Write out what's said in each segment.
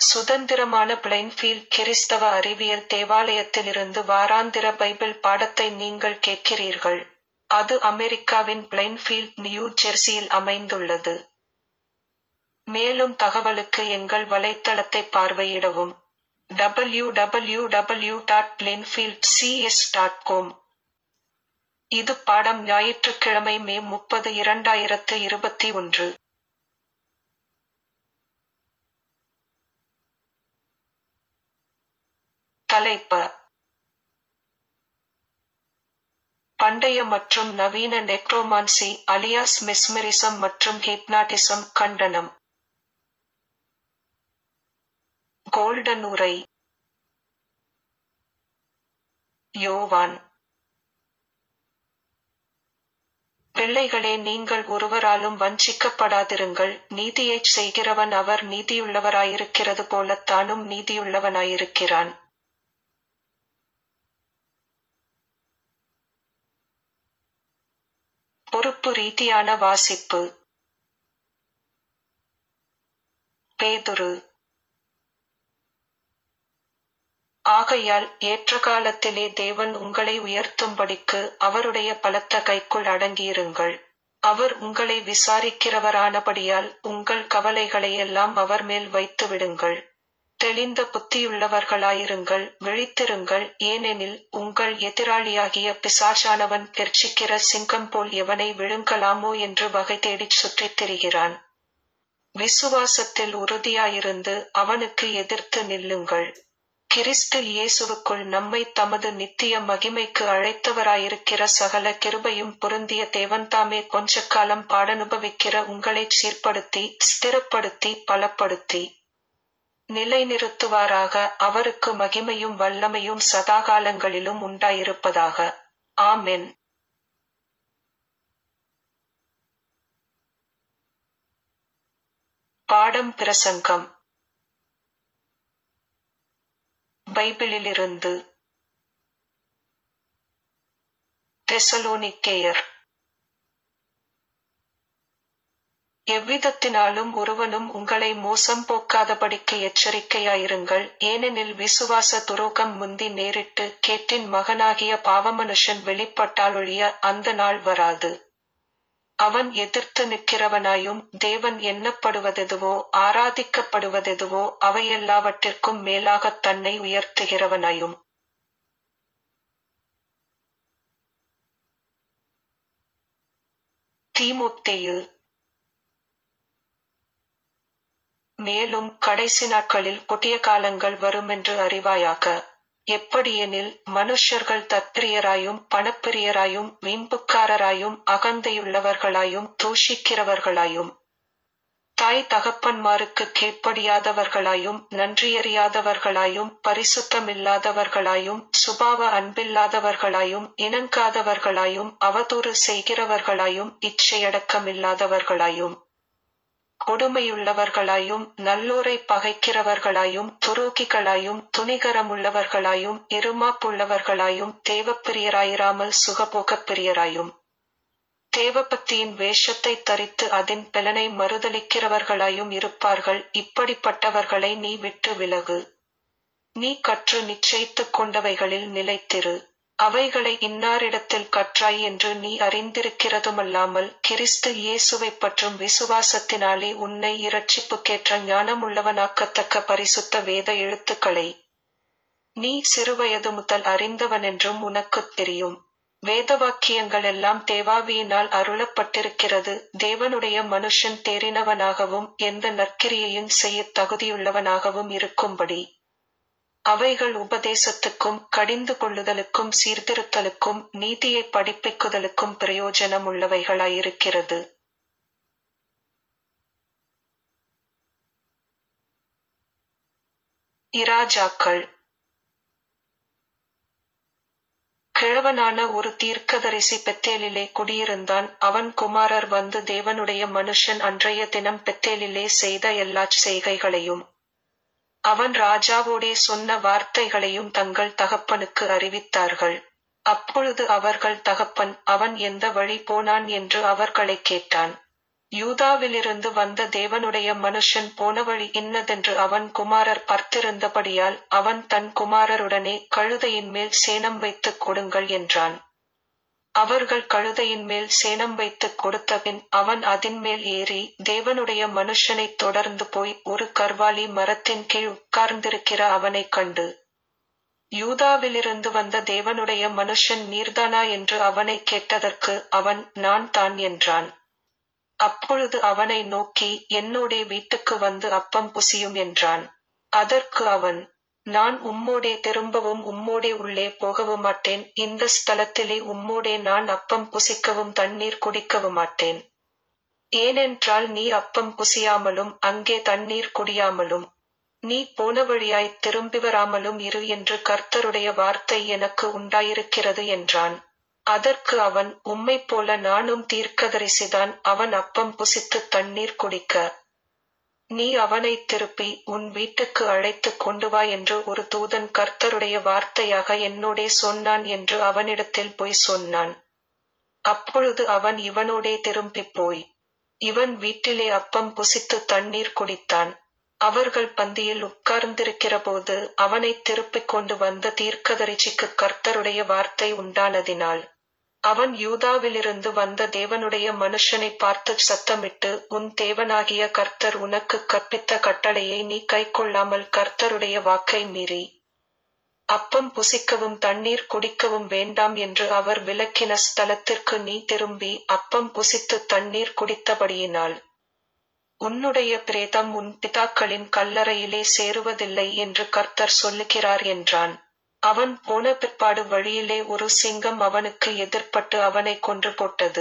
சுதந்திரமான பிளைன்ஃபீல்ட் கிறிஸ்தவ அறிவியல் தேவாலயத்திலிருந்து வாராந்திர பைபிள் பாடத்தை நீங்கள் கேட்கிறீர்கள். அது அமெரிக்காவின் பிளைன்ஃபீல்ட், நியூ ஜெர்சியில் அமைந்துள்ளது. மேலும் தகவலுக்கு எங்கள் வலைத்தளத்தை பார்வையிடவும். www.plainfieldcs.com. இது பாடம் ஞாயிற்றுக்கிழமை மே 30, 2021. தலைப்பு: பண்டைய மற்றும் நவீன நெக்ரோமான்சி அலியாஸ் மெஸ்மெரிசம் மற்றும் ஹிப்னாட்டிசம் கண்டனம். கோல்டன் உரை. யோவான்: பிள்ளைகளே, நீங்கள் ஒருவராலும் வஞ்சிக்கப்படாதிருங்கள். நீதியைச் செய்கிறவன் அவர் நீதியுள்ளவராயிருக்கிறது போல தானும் நீதியுள்ளவனாயிருக்கிறான். பொறுப்பு ரீதியான வாசிப்பு. பேதுரு: ஆகையால் ஏற்ற காலத்திலே தேவன் உங்களை உயர்த்தும்படிக்கு அவருடைய பலத்த கைக்குள் அடங்கியிருங்கள். அவர் உங்களை விசாரிக்கிறவரானபடியால் உங்கள் கவலைகளையெல்லாம் அவர் மேல் வைத்து விடுங்கள். தெளிந்த புத்தியுள்ளவர்களாயிருங்கள், விழித்திருங்கள், ஏனெனில் உங்கள் எதிராளியாகிய பிசாசானவன் கெர்ச்சிக்கிற சிங்கம் போல் எவனை விழுங்கலாமோ என்று வகை தேடிச் சுற்றித் திரிகிறான். விசுவாசத்தில் உறுதியாயிருந்து அவனுக்கு எதிர்த்து நில்லுங்கள். கிறிஸ்து இயேசுவுக்குள் நம்மை தமது நித்திய மகிமைக்கு அழைத்தவராயிருக்கிற சகல கிருபையும் பொருந்திய தேவன்தாமே கொஞ்சக்காலம் பாடனுபவிக்கிற உங்களைச் சீர்படுத்தி, ஸ்திரப்படுத்தி, பலப்படுத்தி நிலைநிறுத்துவாராக. அவருக்கு மகிமையும் வல்லமையும் சதாகாலங்களிலும் உண்டாயிருப்பதாக. ஆமென். பாடம் பிரசங்கம். பைபிளிலிருந்து. தெசலோனிக்கேயர்: எவ்விதத்தினாலும் ஒருவனும் உங்களை மோசம் போக்காதபடிக்கு எச்சரிக்கையாயிருங்கள். ஏனெனில் விசுவாச துரோகம் முந்தி நேரிட்டு கேட்டின் மகனாகிய பாவமனுஷன் வெளிப்பட்டாலொழிய அந்த நாள் வராது. அவன் எதிர்த்து நிற்கிறவனாயும் தேவன் எண்ணப்படுவதெதுவோ ஆராதிக்கப்படுவதெதுவோ அவையெல்லாவற்றிற்கும் மேலாகத் தன்னை உயர்த்துகிறவனாயும். தீமோத்தேயு: மேலும் கடைசி நாட்களில் கொடிய காலங்கள் வருமென்று அறிவாயாக. எப்படியெனில், மனுஷர்கள் தற்பிரியராயும் பணப்பிரியராயும் வீம்புக்காரராயும் அகந்தையுள்ளவர்களாயும் தூஷிக்கிறவர்களாயும் தாய் தகப்பன்மாருக்குக் கீழ்ப்படியாதவர்களாயும் நன்றியறியாதவர்களாயும் பரிசுத்தமில்லாதவர்களாயும் சுபாவ அன்பில்லாதவர்களாயும் இணங்காதவர்களாயும் அவதூறு செய்கிறவர்களாயும் இச்சையடக்கமில்லாதவர்களாயும் கொடுமையுள்ளவர்களாயும் நல்லோரை பகைக்கிறவர்களாயும் துரோகிகளாயும் துணிகரமுள்ளவர்களாயும் இருமாப்புள்ளவர்களாயும் தேவப்பிரியராயிராமல் சுகபோகப் பிரியராயும் தேவபக்தியின் வேஷத்தை தரித்து அதின் பலனை மறுதலிக்கிறவர்களாயும் இருப்பார்கள். இப்படிப்பட்டவர்களை நீ விட்டு விலகு. நீ கற்று நிச்சயித்துக் கொண்டவைகளில் நிலைத்திரு. அவைகளை இன்னாரிடத்தில் கற்றாய் என்று நீ அறிந்திருக்கிறதுமல்லாமல் கிறிஸ்து இயேசுவைப் பற்றும் விசுவாசத்தினாலே உன்னை இரட்சிப்புக்கேற்ற ஞானமுள்ளவனாக்கத்தக்க பரிசுத்த வேத எழுத்துக்களை நீ சிறுவயது முதல் அறிந்தவனென்றும் உனக்குத் தெரியும். வேதவாக்கியங்களெல்லாம் தேவாவியினால் அருளப்பட்டிருக்கிறது, தேவனுடைய மனுஷன் தேறினவனாகவும் எந்த நற்கிரியையும் செய்யத் தகுதியுள்ளவனாகவும் இருக்கும்படி. அவைகள் உபதேசத்துக்கும் கடிந்து கொள்ளுதலுக்கும் சீர்திருத்தலுக்கும் நீதியை படிப்பிக்குதலுக்கும் பிரயோஜனமுள்ளவைகளாயிருக்கிறது. இராஜாக்கள். கிழவனான ஒரு தீர்க்கதரிசி பெத்தேலிலே குடியிருந்தான். அவன் குமாரர் வந்து தேவனுடைய மனுஷன் அன்றைய தினம் பெத்தேலிலே செய்த எல்லாச் செய்கைகளையும் அவன் ராஜாவோடே சொன்ன வார்த்தைகளையும் தங்கள் தகப்பனுக்கு அறிவித்தார்கள். அப்பொழுது அவர்கள் தகப்பன் அவன் எந்த வழி போனான் என்று அவர்களைக் கேட்டான். யூதாவிலிருந்து வந்த தேவனுடைய மனுஷன் போன வழி இன்னதென்று அவன் குமாரர் பார்த்திருந்தபடியால் அவன் தன் குமாரருடனே கழுதையின் மேல் சேணம் வைத்துக் கொடுங்கள் என்றான். அவர்கள் கழுதையின் மேல் சேணம் வைத்துக் கொடுத்தபின் அவன் அதின்மேல் ஏறி தேவனுடைய மனுஷனைத் தொடர்ந்து போய் ஒரு கர்வாலி மரத்தின் கீழ் உட்கார்ந்திருக்கிற அவனைக் கண்டு, யூதாவிலிருந்து வந்த தேவனுடைய மனுஷன் நீர்தானா என்று அவனைக் கேட்டதற்கு அவன், நான் தான் என்றான். அப்பொழுது அவனை நோக்கி, என்னோடே வீட்டுக்கு வந்து அப்பம் புசியும் என்றான். அதற்கு அவன், நான் உம்மோடே திரும்பவும் உம்மோடே உள்ளே போகவும் மாட்டேன், இந்த ஸ்தலத்திலே உம்மோடே நான் அப்பம் புசிக்கவும் தண்ணீர் குடிக்கவும் மாட்டேன். ஏனென்றால் நீ அப்பம் புசியாமலும் அங்கே தண்ணீர் குடியாமலும் நீ போன வழியாய்த் திரும்பி வராமலும் இரு என்று கர்த்தருடைய வார்த்தை எனக்கு உண்டாயிருக்கிறது என்றான். அதற்கு அவன், உம்மைப் போல நானும் தீர்க்கதரிசிதான். அவன் அப்பம் புசித்துத் தண்ணீர் குடிக்க நீ அவனைத் திருப்பி உன் வீட்டுக்கு அழைத்துக் கொண்டு வா என்று ஒரு தூதன் கர்த்தருடைய வார்த்தையாக என்னோடே சொன்னான் என்று அவனிடத்தில் போய் சொன்னான். அப்பொழுது அவன் இவனோடே திரும்பிப் போய் இவன் வீட்டிலே அப்பம் புசித்து தண்ணீர் குடித்தான். அவர்கள் பந்தியில் உட்கார்ந்திருக்கிறபோது அவனைத் திருப்பிக் கொண்டு வந்த தீர்க்கதரிசிக்கு கர்த்தருடைய வார்த்தை உண்டானதினால் அவன் யூதாவிலிருந்து வந்த தேவனுடைய மனுஷனைப் பார்த்துச் சத்தமிட்டு, உன் தேவனாகிய கர்த்தர் உனக்குக் கற்பித்த கட்டளையை நீ கைக்கொள்ளாமல் கர்த்தருடைய வாக்கை மீறி அப்பம் புசிக்கவும் தண்ணீர் குடிக்கவும் வேண்டாம் என்று அவர் விலக்கின ஸ்தலத்திற்கு நீ திரும்பி அப்பம் புசித்து தண்ணீர் குடித்தபடியினால் உன்னுடைய பிரேதம் உன் பிதாக்களின் கல்லறையிலே சேருவதில்லை என்று கர்த்தர் சொல்லுகிறார் என்றான். அவன் போன பிற்பாடு வழியிலே ஒரு சிங்கம் அவனுக்கு எதிர்ப்பட்டு அவனை கொன்று போட்டது.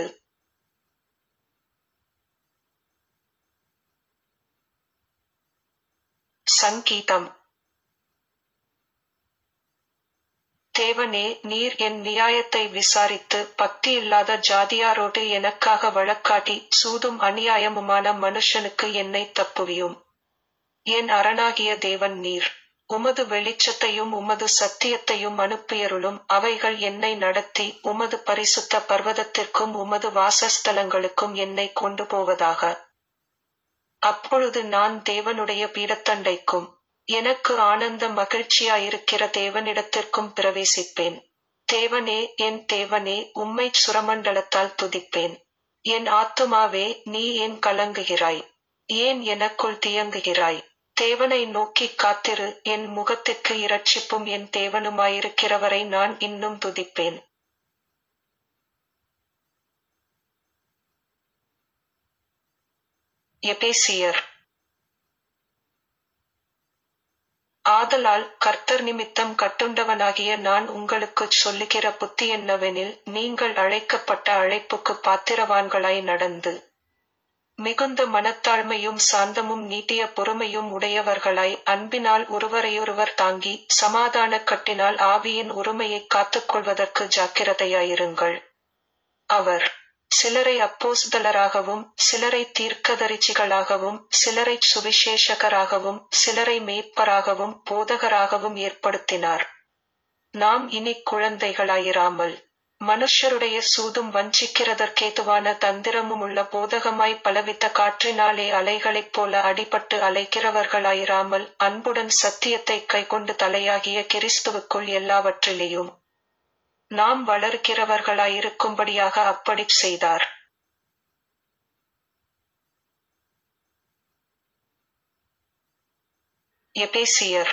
சங்கீதம். தேவனே, நீர் என் நியாயத்தை விசாரித்து பக்தியில்லாத ஜாதியாரோடு எனக்காக வழக்காடி சூதும் அநியாயமுமான மனுஷனுக்கு என்னை தப்புவியும். என் அரணாகிய தேவன் நீர். உமது வெளிச்சத்தையும் உமது சத்தியத்தையும் அனுப்பியருளும். அவைகள் என்னை நடத்தி உமது பரிசுத்த பர்வதத்திற்கும் உமது வாசஸ்தலங்களுக்கும் என்னை கொண்டு போவதாக. அப்பொழுது நான் தேவனுடைய பீடத்தண்டைக்கும் எனக்கு ஆனந்த மகிழ்ச்சியாயிருக்கிற தேவனிடத்திற்கும் பிரவேசிப்பேன். தேவனே, என் தேவனே, உம்மைச் சுரமண்டலத்தால் துதிப்பேன். என் ஆத்துமாவே, நீ ஏன் கலங்குகிறாய்? ஏன் எனக்குள் தியங்குகிறாய்? தேவனை நோக்கிக் காத்திரு. என் முகத்திற்கு இரட்சிப்பும் என் தேவனுமாயிருக்கிறவரை நான் இன்னும் துதிப்பேன். எபேசியர். ஆதலால் கர்த்தர் நிமித்தம் கட்டுண்டவனாகிய நான் உங்களுக்குச் சொல்லுகிற புத்தி என்னவெனில், நீங்கள் அழைக்கப்பட்ட அழைப்புக்கு பாத்திரவான்களாய் நடந்து மிகுந்த மனத்தாழ்மையும் சாந்தமும் நீட்டிய பொறுமையும் உடையவர்களாய் அன்பினால் ஒருவரையொருவர் தாங்கி சமாதான கட்டினால் ஆவியின் உரிமையைக் காத்துக்கொள்வதற்கு ஜாக்கிரதையாயிருங்கள். அவர் சிலரை அப்போஸ்தலராகவும் சிலரை தீர்க்கதரிசிகளாகவும் சிலரைச் சுவிசேஷகராகவும் சிலரை மேய்ப்பராகவும் போதகராகவும் ஏற்படுத்தினார். நாம் இனிக் குழந்தைகளாயிராமல் மனுஷருடைய சூதும் வஞ்சிக்கிறதற்கேதுவான தந்திரமுமுள்ள போதகமாய் பலவித காற்றினாலே அலைகளைப் போல அடிபட்டு அலைக்கிறவர்களாயிராமல் அன்புடன் சத்தியத்தைக் கைக்கொண்டு தலையாகிய கிறிஸ்துவுக்குள் எல்லாவற்றிலேயும் நாம் வளர்கிறவர்களாயிருக்கும்படியாக அப்படிச் செய்தார். எபேசியர்.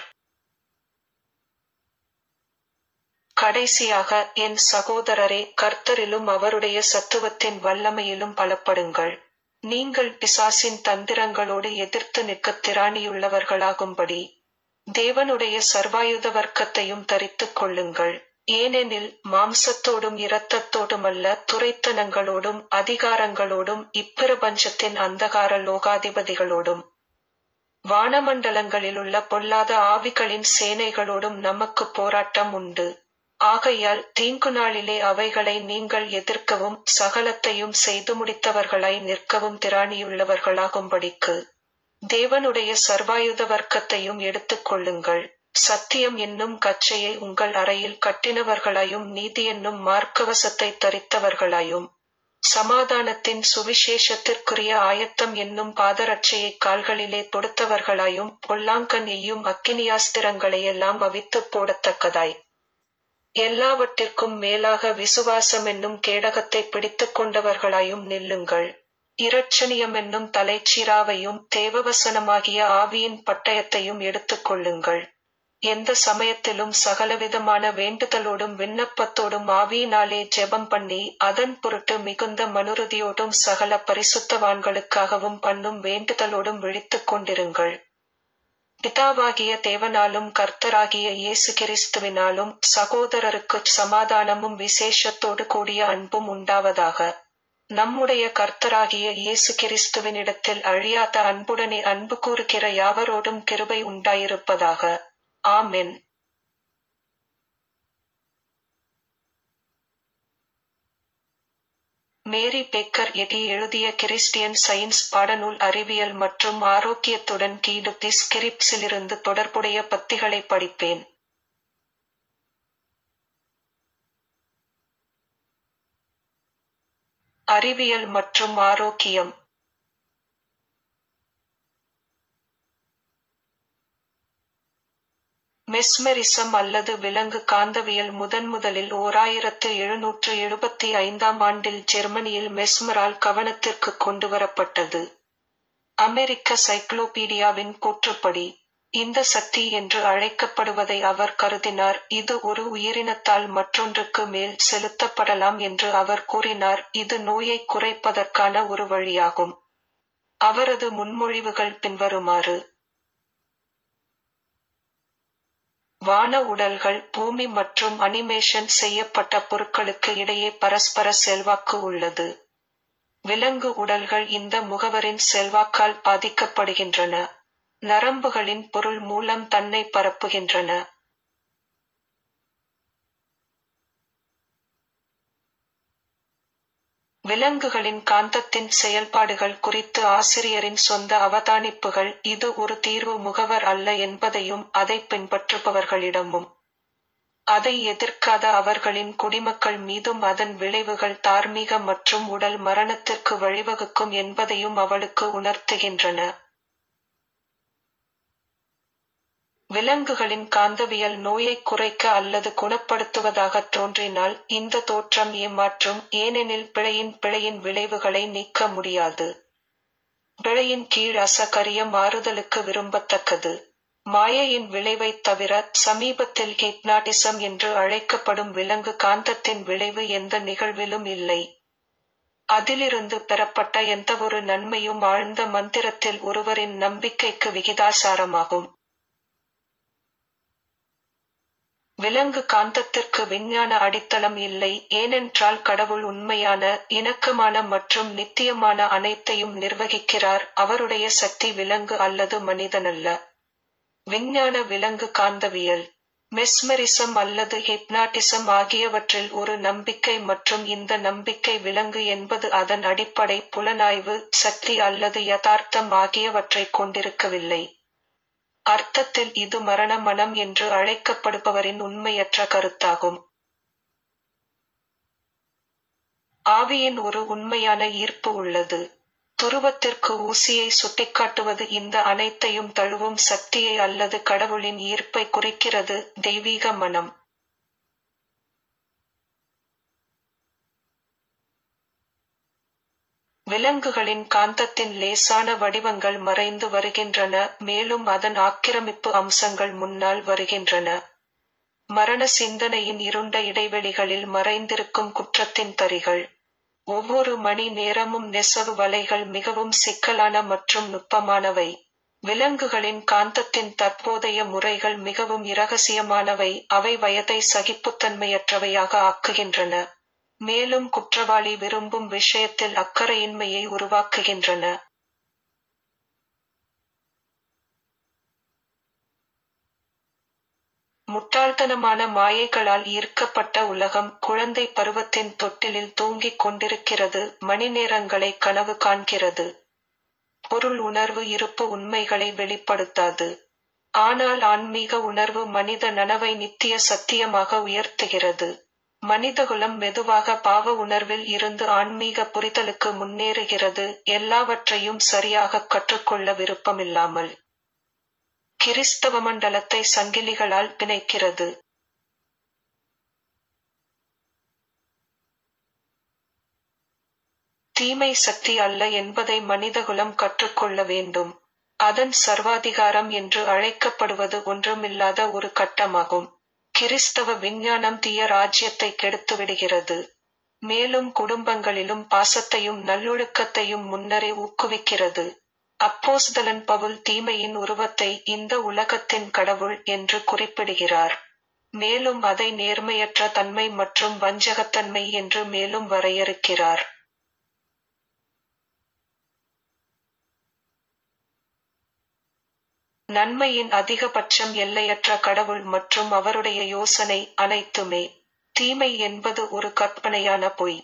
கடைசியாக, என் சகோதரரே, கர்த்தரிலும் அவருடைய சத்துவத்தின் வல்லமையிலும் பலப்படுங்கள். நீங்கள் பிசாசின் தந்திரங்களோடு எதிர்த்து நிற்கத் திராணியுள்ளவர்களாகும்படி தேவனுடைய சர்வாயுத வர்க்கத்தையும் தரித்துக் கொள்ளுங்கள். ஏனெனில் மாம்சத்தோடும் இரத்தத்தோடுமல்ல, துரைத்தனங்களோடும் அதிகாரங்களோடும் இப்பிரபஞ்சத்தின் அந்தகார லோகாதிபதிகளோடும் வானமண்டலங்களிலுள்ள பொல்லாத ஆவிகளின் சேனைகளோடும் நமக்கு போராட்டம் உண்டு. ஆகையால் தீங்கு நாளிலே அவைகளை நீங்கள் எதிர்க்கவும் சகலத்தையும் செய்து முடித்தவர்களாய் நிற்கவும் திராணியுள்ளவர்களாகும்படிக்கு தேவனுடைய சர்வாயுத வர்க்கத்தையும் எடுத்துக் கொள்ளுங்கள். சத்தியம் என்னும் கச்சையை உங்கள் அறையில் கட்டினவர்களாயும் நீதி என்னும் மார்க்கவசத்தை தரித்தவர்களாயும் சமாதானத்தின் சுவிசேஷத்திற்குரிய ஆயத்தம் என்னும் பாதரட்சையைக் கால்களிலே தொடுத்தவர்களாயும் பொல்லாங்கன் எய்யும் அக்கினியாஸ்திரங்களையெல்லாம் அவித்துப் போடத்தக்கதாய் எல்லாவற்றிற்கும் மேலாக விசுவாசமென்னும் கேடகத்தைப் பிடித்துக் கொண்டவர்களாயும் நில்லுங்கள். இரட்சணியமென்னும் தலைச்சீராவையும் தேவவசனமாகிய ஆவியின் பட்டயத்தையும் எடுத்துக் கொள்ளுங்கள். எந்த சமயத்திலும் சகலவிதமான வேண்டுதலோடும் விண்ணப்பத்தோடும் ஆவியினாலே ஜெபம் பண்ணி அதன் பொருட்டு மிகுந்த மனுறுதியோடும் சகல பரிசுத்தவான்களுக்காகவும் பண்ணும் வேண்டுதலோடும் விழித்துக் கொண்டிருங்கள். பிதாவாகிய தேவனாலும் கர்த்தராகிய இயேசு கிறிஸ்துவினாலும் சகோதரருக்குச் சமாதானமும் விசேஷத்தோடு கூடிய அன்பும் உண்டாவதாக. நம்முடைய கர்த்தராகிய இயேசு கிறிஸ்துவினிடத்தில் அழியாத அன்புடனே அன்பு கூறுகிற யாவரோடும் கிருபை உண்டாயிருப்பதாக. ஆமென். மேரி பேக்கர் எடி எழுதிய கிறிஸ்டியன் சயின்ஸ் பாடநூல் அறிவியல் மற்றும் ஆரோக்கியத்துடன் கீடு டிஸ்கிரிப்ஸிலிருந்து தொடர்புடைய பத்திகளை படிப்பேன். அறிவியல் மற்றும் ஆரோக்கியம். மெஸ்மெரிசம் அல்லது விலங்கு காந்தவியல் முதன்முதலில் 1775 ஜெர்மனியில் மெஸ்மரால் கவனத்திற்கு கொண்டுவரப்பட்டது. அமெரிக்க சைக்ளோபீடியாவின் கூற்றுப்படி, இந்த சக்தி என்று அழைக்கப்படுவதை அவர் கருதினார். இது ஒரு உயிரினத்தால் மற்றொன்றுக்கு மேல் செலுத்தப்படலாம் என்று அவர் கூறினார். இது நோயை குறைப்பதற்கான ஒரு வழியாகும். அவரது முன்மொழிவுகள் பின்வருமாறு. வான உடல்கள், பூமி மற்றும் அனிமேஷன் செய்யப்பட்ட பொருட்களுக்கு இடையே பரஸ்பர செல்வாக்கு உள்ளது. விலங்கு உடல்கள் இந்த முகவரின் செல்வாக்கால் பாதிக்கப்படுகின்றன. நரம்புகளின் பொருள் மூலம் தன்னை பரப்புகின்றன. விலங்குகளின் காந்தத்தின் செயல்பாடுகள் குறித்து ஆசிரியரின் சொந்த அவதானிப்புகள். இது ஒரு தீர்வு முகவர் அல்ல என்பதையும் அதை பின்பற்றுபவர்களிடமும் அதை எதிர்க்காத அவர்களின் குடிமக்கள் மீதும் அதன் விளைவுகள் தார்மீக மற்றும் உடல் மரணத்திற்கு வழிவகுக்கும் என்பதையும் அவளுக்கு உணர்த்துகின்றன. விலங்குகளின் காந்தவியல் நோயை குறைக்க அல்லது குணப்படுத்துவதாகத் தோன்றினால் இந்த தோற்றம் ஏமாற்றும், ஏனெனில் பிழையின் விளைவுகளை நீக்க முடியாது. பிழையின் கீழ் அசகரிய மாறுதலுக்கு விரும்பத்தக்கது. மாயையின் விளைவைத் தவிர சமீபத்தில் ஹிப்னாட்டிசம் என்று அழைக்கப்படும் விலங்கு காந்தத்தின் விளைவு எந்த நிகழ்விலும் இல்லை. அதிலிருந்து பெறப்பட்ட எந்தவொரு நன்மையும் ஆழ்ந்த மந்திரத்தில் ஒருவரின் நம்பிக்கைக்கு விகிதாசாரமாகும். விலங்கு காந்தத்திற்கு விஞ்ஞான அடித்தளம் இல்லை, ஏனென்றால் கடவுள் உண்மையான, இணக்கமான மற்றும் நித்தியமான அனைத்தையும் நிர்வகிக்கிறார். அவருடைய சக்தி விலங்கு அல்லது மனிதனல்ல. விஞ்ஞான விலங்கு காந்தவியல், மெஸ்மெரிசம் அல்லது ஹிப்னாட்டிசம் ஆகியவற்றில் ஒரு நம்பிக்கை மற்றும் இந்த நம்பிக்கை விலங்கு என்பது அதன் அடிப்படை புலனாய்வு, சக்தி அல்லது யதார்த்தம் ஆகியவற்றைக் கொண்டிருக்கவில்லை. அர்த்தத்தில் இது மரண மனம் என்று அழைக்கப்படுபவரின் உண்மையற்ற கருத்தாகும். ஆவியின் ஒரு உண்மையான ஈர்ப்பு உள்ளது. துருவத்திற்கு ஊசியை சுட்டிக்காட்டுவது இந்த அனைத்தையும் தழுவும் சக்தியை அல்லது கடவுளின் ஈர்ப்பை குறிக்கிறது. தெய்வீக மனம். விலங்குகளின் காந்தத்தின் லேசான வடிவங்கள் மறைந்து வருகின்றன, மேலும் அதன் ஆக்கிரமிப்பு அம்சங்கள் முன்னால் வருகின்றன. மரண சிந்தனையின் இருண்ட இடைவெளிகளில் மறைந்திருக்கும் குற்றத்தின் தறிகள். ஒவ்வொரு மணி நேரமும் நெசவு வலைகள் மிகவும் சிக்கலான மற்றும் நுட்பமானவை. விலங்குகளின் காந்தத்தின் தற்போதைய முறைகள் மிகவும் இரகசியமானவை. அவை வயதை சகிப்புத்தன்மையற்றவையாக ஆக்குகின்றன, மேலும் குற்றவாளி விரும்பும் விஷயத்தில் அக்கறையின்மையை உருவாக்குகின்றன. முட்டாள்தனமான மாயைகளால் ஈர்க்கப்பட்ட உலகம் குழந்தை பருவத்தின் தொட்டிலில் தூங்கிக் கொண்டிருக்கிறது, மணிநேரங்களை கனவு காண்கிறது. பொருள் உணர்வு இருப்பு உண்மைகளை வெளிப்படுத்தாது. ஆனால் ஆன்மீக உணர்வு மனித நனவை நித்திய சத்தியமாக உயர்த்துகிறது. மனிதகுலம் மெதுவாக பாவ உணர்வில் இருந்து ஆன்மீக புரிதலுக்கு முன்னேறுகிறது, எல்லாவற்றையும் சரியாக கற்றுக்கொள்ள விருப்பமில்லாமல். கிறிஸ்தவ மண்டலத்தை சங்கிலிகளால் பிணைக்கிறது. தீமை சக்தி அல்ல என்பதை மனிதகுலம் கற்றுக்கொள்ள வேண்டும். அதன் சர்வாதிகாரம் என்று அழைக்கப்படுவது ஒன்றுமில்லாத ஒரு கட்டமாகும். கிறிஸ்தவ விஞ்ஞானம் தீய ராஜ்யத்தை கெடுத்துவிடுகிறது. மேலும் குடும்பங்களிலும் பாசத்தையும் நல்லொழுக்கத்தையும் முன்னரே ஊக்குவிக்கிறது. அப்போஸ்தலன் பவுல் தீமையின் உருவத்தை இந்த உலகத்தின் கடவுள் என்று குறிப்பிடுகிறார். மேலும் அதை நேர்மையற்ற தன்மை மற்றும் வஞ்சகத்தன்மை என்று மேலும் வரையறுக்கிறார். நன்மையின் அதிகபட்சம் எல்லையற்ற கடவுள் மற்றும் அவருடைய யோசனை அனைத்துமே. தீமை என்பது ஒரு கற்பனையான பொய்.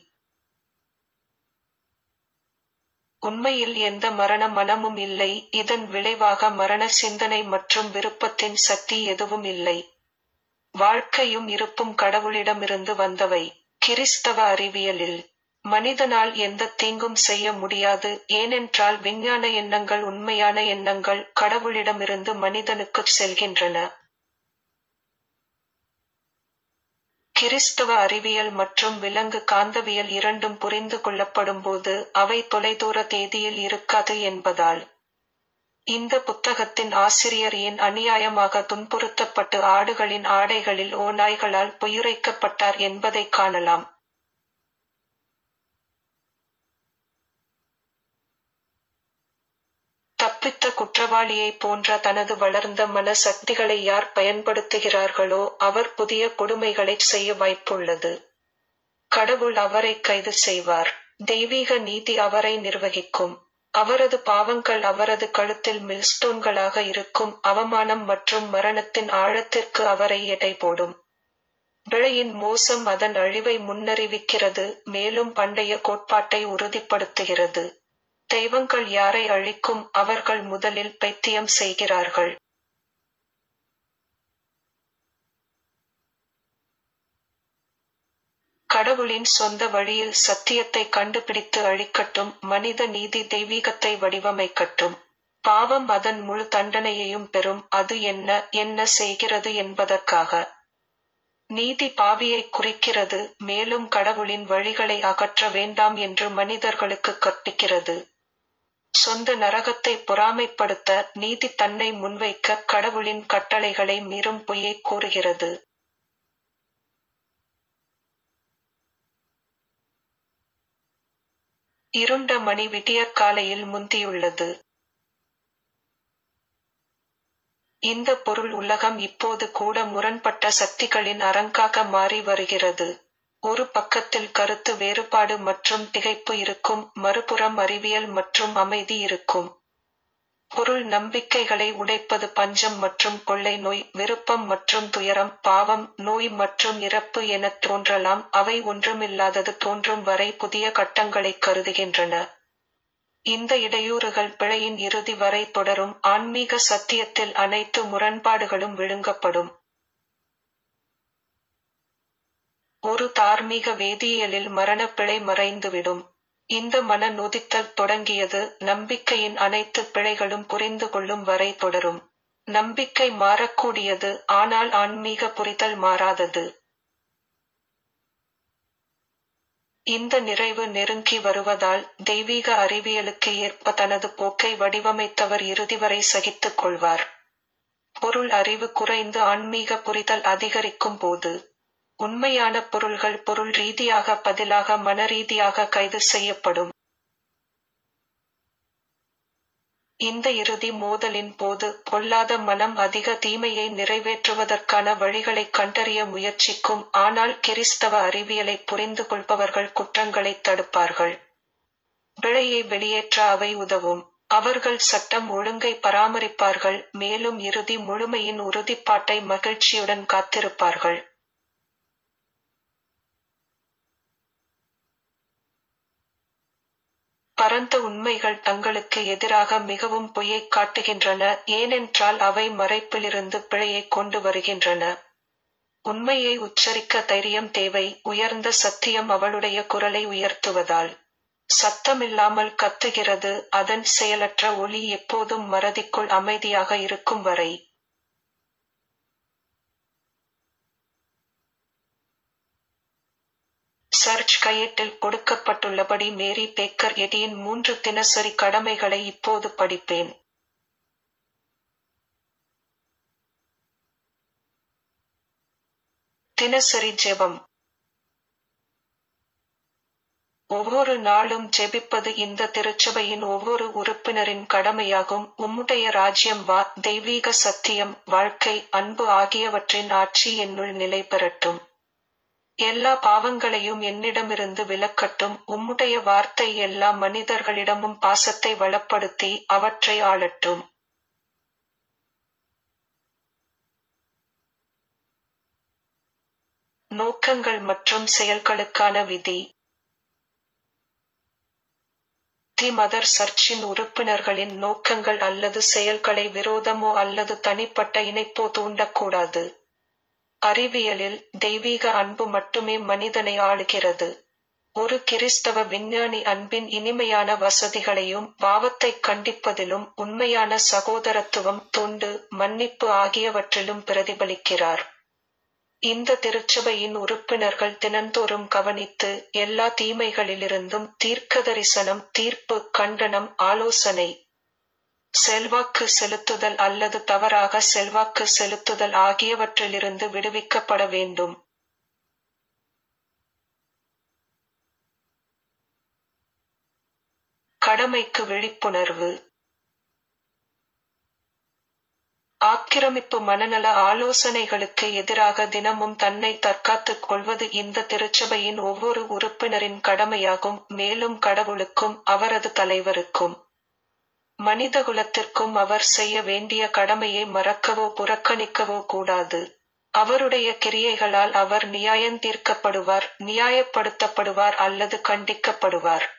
உண்மையில் எந்த மரண மனமும் இல்லை, இதன் விளைவாக மரண சிந்தனை மற்றும் விருப்பத்தின் சக்தி எதுவும் இல்லை. வாழ்க்கையும் இருப்பும் கடவுளிடமிருந்து வந்தவை. கிறிஸ்தவ அறிவியலில் மனிதனால் எந்த தீங்கும் செய்ய முடியாது, ஏனென்றால் விஞ்ஞான எண்ணங்கள் உண்மையான எண்ணங்கள் கடவுளிடமிருந்து மனிதனுக்குச் செல்கின்றன. கிறிஸ்தவ அறிவியல் மற்றும் விலங்கு காந்தவியல் இரண்டும் புரிந்து கொள்ளப்படும்போது அவை தொலைதூர தேதியில் இருக்காது என்பதால். இந்த புத்தகத்தின் ஆசிரியர் ஏன் அநியாயமாக துன்புறுத்தப்பட்டு ஆடுகளின் ஆடைகளில் ஓநாய்களால் பொய்யுரைக்கப்பட்டார் என்பதைக் காணலாம். தப்பித்த குற்றவாளியைப் போன்ற தனது வளர்ந்த மன சக்திகளை யார் பயன்படுத்துகிறார்களோ அவர் புதிய கொடுமைகளைச் செய்ய வாய்ப்புள்ளது. கடவுள் அவரை கைது செய்வார். தெய்வீக நீதி அவரை நிர்வகிக்கும். அவரது பாவங்கள் அவரது கழுத்தில் மில்ஸ்டோன்களாக இருக்கும். அவமானம் மற்றும் மரணத்தின் ஆழத்திற்கு அவரை எடை போடும். பிழையின் மோசம் அதன் அழிவை முன்னறிவிக்கிறது, மேலும் பண்டைய கோட்பாட்டை உறுதிப்படுத்துகிறது. தெய்வங்கள் யாரை அழிக்கும், அவர்கள் முதலில் பைத்தியம் செய்கிறார்கள். கடவுளின் சொந்த வழியில் சத்தியத்தை கண்டுபிடித்து அழிக்கட்டும். மனித நீதி தெய்வீகத்தை வடிவமைக்கட்டும். பாவம் அதன் முழு தண்டனையையும் பெறும். அது என்ன செய்கிறது என்பதற்காக. நீதி பாவியை குறிக்கிறது, மேலும் கடவுளின் வழிகளை அகற்ற வேண்டாம் என்று மனிதர்களுக்கு கற்பிக்கிறது. சொந்த நரகத்தை பொறாமைப்படுத்த, நீதி தன்னை முன்வைக்க கடவுளின் கட்டளைகளை மீறும் பொய்யை கூறுகிறது. இருண்ட மணி விடியற்காலையில் முந்தியுள்ளது. இந்த பொருள் உலகம் இப்போது கூட முரண்பட்ட சக்திகளின் அரங்காக மாறி வருகிறது. ஒரு பக்கத்தில் கருத்து வேறுபாடு மற்றும் திகைப்பு இருக்கும், மறுபுறம் அறிவியல் மற்றும் அமைதி இருக்கும். பொருள் நம்பிக்கைகளை உடைப்பது பஞ்சம் மற்றும் கொள்ளை நோய், விருப்பம் மற்றும் துயரம், பாவம், நோய் மற்றும் இறப்பு எனத் தோன்றலாம். அவை ஒன்றுமில்லாதது தோன்றும் வரை புதிய கட்டங்களைக் கருதுகின்றன. இந்த இடையூறுகள் பிழையின் இறுதி வரை தொடரும். ஆன்மீக சத்தியத்தில் அனைத்து முரண்பாடுகளும் விழுங்கப்படும். ஒரு தார்மீக வேதியியலில் மரண பிழை மறைந்துவிடும். இந்த மன நொதித்தல் தொடங்கியது, நம்பிக்கையின் அனைத்து பிழைகளும் புரிந்து கொள்ளும் வரை தொடரும். நம்பிக்கை மாறக்கூடியது, ஆனால் ஆன்மீக புரிதல் மாறாதது. இந்த நிறைவு நெருங்கி வருவதால், தெய்வீக அறிவியலுக்கு ஏற்ப தனது போக்கை வடிவமைத்தவர் இறுதிவரை சகித்துக் கொள்வார். பொருள் அறிவு குறைந்து ஆன்மீக புரிதல் அதிகரிக்கும் போது, உண்மையான பொருள்கள் பொருள் ரீதியாக பதிலாக மனரீதியாக கைது செய்யப்படும். இந்த இறுதி மோதலின் போது, பொல்லாத மனம் அதிக தீமையை நிறைவேற்றுவதற்கான வழிகளைக் கண்டறிய முயற்சிக்கும். ஆனால் கிறிஸ்தவ அறிவியலை புரிந்து கொள்பவர்கள் குற்றங்களைத் தடுப்பார்கள். பிழையை வெளியேற்ற அவை உதவும். அவர்கள் சட்டம் ஒழுங்கை பராமரிப்பார்கள், மேலும் இறுதி முழுமையின் உறுதிப்பாட்டை மகிழ்ச்சியுடன் காத்திருப்பார்கள். பரந்த உண்மைகள் தங்களுக்கு எதிராக மிகவும் பொய்யைக் காட்டுகின்றன, ஏனென்றால் அவை மறைப்பிலிருந்து பிழையைக் கொண்டு வருகின்றன. உண்மையை உச்சரிக்க தைரியம் தேவை. உயர்ந்த சத்தியம் அவளுடைய குரலை உயர்த்துவதால் சத்தமில்லாமல் கத்துகிறது. அதன் செயலற்ற ஒலி எப்போதும் மறதிக்குள் அமைதியாக இருக்கும் வரை. சர்ச் கையேட்டில் கொடுக்கப்பட்டுள்ளபடி மேரி பேக்கர் எடியின் 3 தினசரி கடமைகளை இப்போது படிப்பேன். தினசரி ஜெபம். ஒவ்வொரு நாளும் ஜெபிப்பது இந்த திருச்சபையின் ஒவ்வொரு உறுப்பினரின் கடமையாகும். உம்முடைய ராஜ்யம் வா. தெய்வீக சத்தியம், வாழ்க்கை, அன்பு ஆகியவற்றின் ஆட்சி என்னுள் நிலை பெறட்டும். எல்லா பாவங்களையும் என்னிடமிருந்து விலக்கட்டும். உம்முடைய வார்த்தை எல்லா மனிதர்களிடமும் பாசத்தை வளப்படுத்தி அவற்றை ஆளட்டும். நோக்கங்கள் மற்றும் செயல்களுக்கான விதி. தி மதர் சர்ச்சின் உறுப்பினர்களின் நோக்கங்கள் அல்லது செயல்களை விரோதமோ அல்லது தனிப்பட்ட இணைப்போ தூண்டக்கூடாது. அறிவியலில் தெய்வீக அன்பு மட்டுமே மனிதனை ஆளுகிறது. ஒரு கிறிஸ்தவ விஞ்ஞானி அன்பின் இனிமையான வசதிகளையும் பாவத்தைக் கண்டிப்பதிலும் உண்மையான சகோதரத்துவம், தொண்டு, மன்னிப்பு ஆகியவற்றிலும் பிரதிபலிக்கிறார். இந்த திருச்சபையின் உறுப்பினர்கள் தினந்தோறும் கவனித்து எல்லா தீமைகளிலிருந்தும் தீர்க்கதரிசனம், தீர்ப்பு, கண்டனம், ஆலோசனை, செல்வாக்கு செலுத்துதல் அல்லது தவறாக செல்வாக்கு செலுத்துதல் ஆகியவற்றிலிருந்து விடுவிக்கப்பட வேண்டும். கடமைக்கு விழிப்புணர்வு. ஆக்கிரமிப்பு மனநல ஆலோசனைகளுக்கு எதிராக தினமும் தன்னை தற்காத்துக் கொள்வது இந்த திருச்சபையின் ஒவ்வொரு உறுப்பினரின் கடமையாகும். மேலும் கடவுளுக்கும் அவரது தலைவருக்கும் மனிதகுலத்திற்கும் அவர் செய்ய வேண்டிய கடமையை மறக்கவோ புறக்கணிக்கவோ கூடாது. அவருடைய கிரியைகளால் அவர் நியாயந்தீர்க்கப்படுவார், நியாயப்படுத்தப்படுவார் அல்லது கண்டிக்கப்படுவார்.